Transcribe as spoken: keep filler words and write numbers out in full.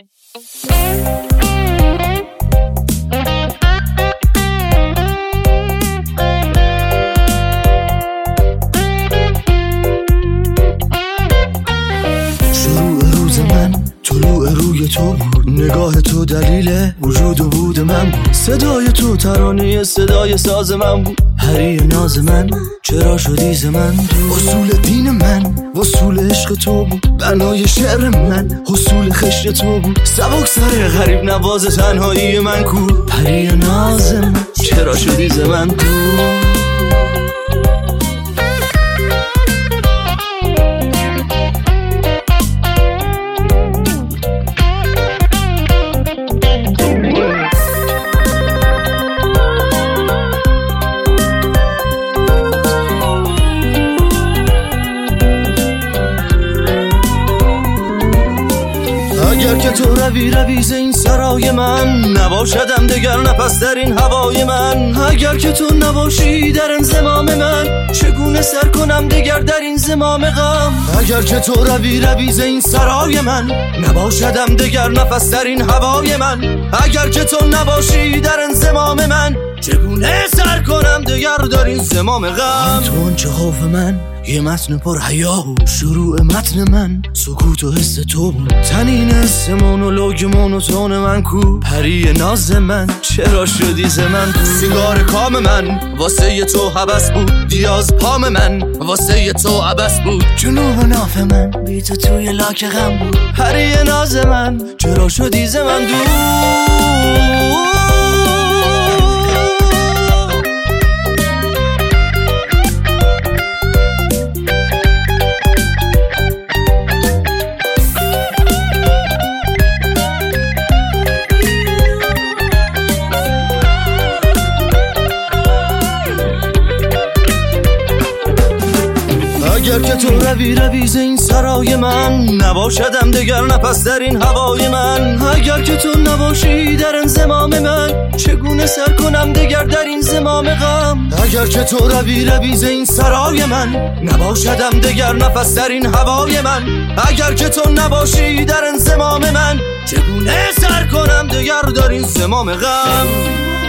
طلوع روی تو بود، نگاه تو دلیل وجود و بود من بود، صدای تو ترانه صدای ساز من بود، پری ناز من چرا شدی ز من دور، اصول دین من وصول عشق تو بود، بنای شعر من حصول خشت تو بود، سبک سر غریب نواز تنهایی من کو، پری ناز من چرا شدی ز من دور. اگر که تو روی روی ز این سرای من، نباشدم دگر نفس در این هوای من، اگر که تو نباشی در انضمام من، چگونه سر کنم دگر در این زمام غم، اگر که تو روی روی ز این سرای من، نباشدم دگر نفس در این هوای من، اگر که تو نباشی در انضمام من، چگونه سر کنم دگر در این زمام غم. تو آنچه خوف من یه متن پر حیا بود، شروع متن من سکوت و حس تو بود، تنین حس مونولوگ مونوتون من کو، پری ناز من چرا شدی ز من دور، سیگار کام من واسه تو حبس بود، دیاز پام من واسه تو عبس بود، جنوب ناف من بی تو توی لاک غم بود، پری ناز من چرا شدی ز من دور. اگر که تو روی روی ز این سرای من، نباشدم دگر نفس در این هوای من، اگر که تو نباشی در انضمام من، چگونه سر کنم دگر در این زمام غم، اگر که تو روی روی ز این سرای من، نباشدم دگر نفس در این هوای من، اگر که تو نباشی در انضمام من، چگونه سر کنم دگر در این زمام غم.